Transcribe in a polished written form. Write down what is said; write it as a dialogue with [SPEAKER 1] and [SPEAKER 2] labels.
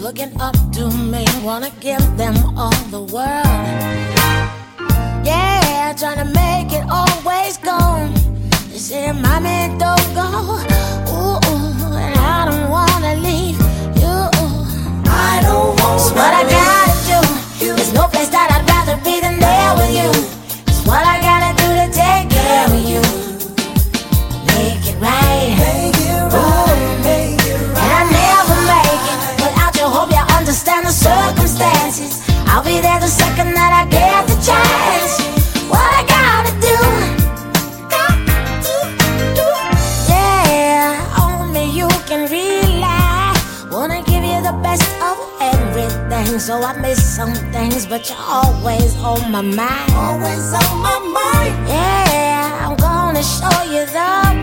[SPEAKER 1] looking up to me, wanna give them all the world. Yeah, trying to make it always go. They say, mommy, don't go. Ooh, and I don't wanna leave you.
[SPEAKER 2] I don't wanna
[SPEAKER 1] So what I gotta do, there's no place that I'd rather be than there with you. It's what I gotta do to take care of you. Make it right.
[SPEAKER 2] make it right, make it
[SPEAKER 1] And I never make it without you. Hope you understand the circumstances. I'll be there the second that I get the chance. What I gotta do, yeah, only you can rely. Wanna give you the best of everything, so I miss some things, but you're always on my mind.
[SPEAKER 2] always on my mind.
[SPEAKER 1] Yeah, I'm gonna show you the